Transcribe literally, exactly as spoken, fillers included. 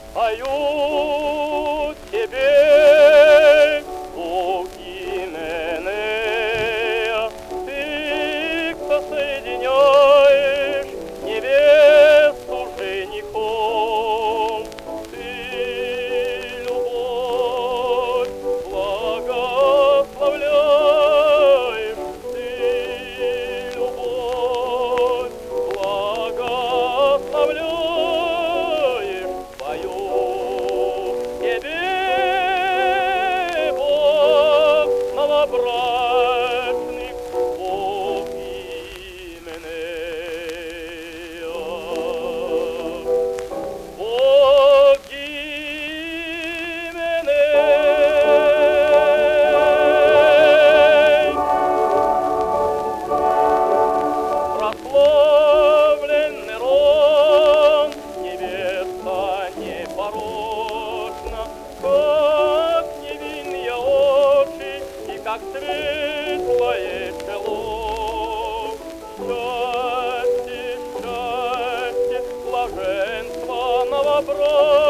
Пою тебе, о Именея, ты, кто соединяешь невесту с женихом, ты любовь благословляешь, ты любовь благословляешь. Пою тебе, Бог новобрачных, Бог Именея. Бог Именей, прославленный род, невеста непорочна, как невинные очи и как светлое чело. Счастье, счастье, блаженство новобрачных.